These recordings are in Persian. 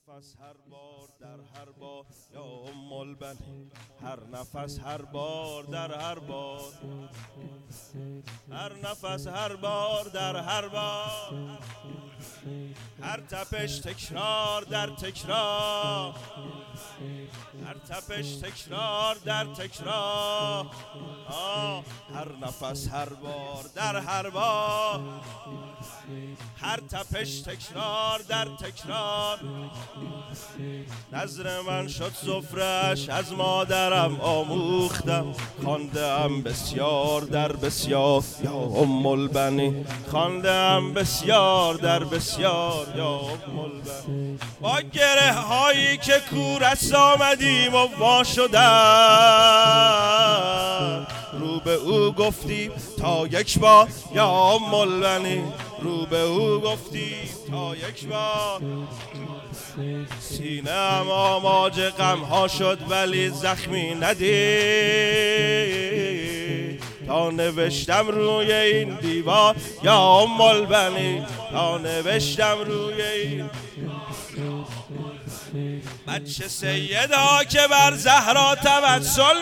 نفس هر بار در هر بار یا ام البنین، هر نفس هر بار در هر بار، هر نفس هر بار در هر بار، هر تپش تکرار در تکرار، هر تپش تکرار در تکرار، هر نفس هر بار در هر بار، هر تپش تکرار در تکرار. نظر من شد سفره‌اش از مادرم آموختم، خواندم بسیار در بسیار یا ام البنین، خواندم بسیار در بسیار یا ام البنین. با گره هایی که کورش آمدیم و وا شدم، رو به او گفتیم تا یک بار یا ام البنین، رو به او گفتیم تا یک بار. سینه‌ام آماج غم ها شد ولی زخمی ندید، تا نوشتم روی این دیوار یا ام البنین، تا نوشتم روی این بچه سیدا که بر زهرا توسل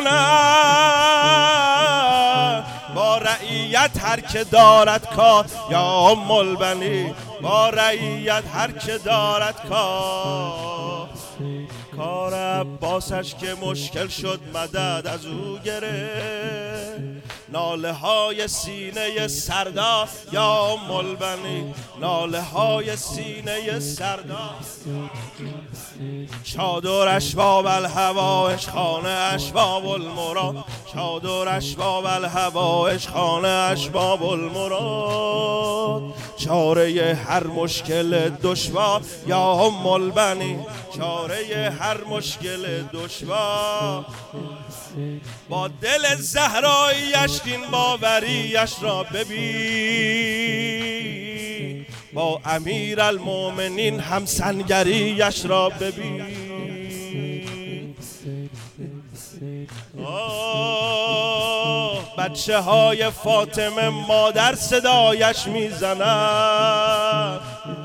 میکنن، با رعیت هر که دارد کار یا ام البنین، با رعیت هر که دارد کار. کار عباسش که مشکل شد مدد از او گرفت، ناله های سینه سردار یا ام البنین، ناله های سینه سردار. چادرش با الهوایش خانه اش باب المراد، چادرش با الهوایش خانه اش باب المراد. چاره هر مشکل دشوار یا ام البنین، چاره هر مشکل دشوار. با دل زهراییش این باوریش را ببین، با امیرالمومنین هم سنگریش را ببین. بچه های فاطمه مادر صدایش میزند،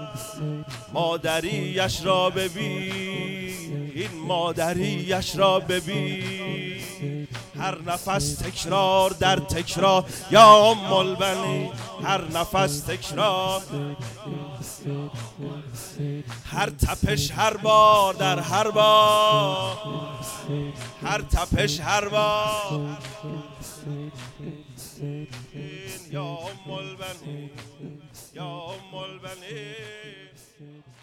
مادریش را ببین، این مادریش را ببین. هر نفس تکرار در تکرار یا ام البنین، هر نفس تکرار، هر تپش هر بار در هر بار، هر تپش هر بار یا ام البنین، یا ام البنین.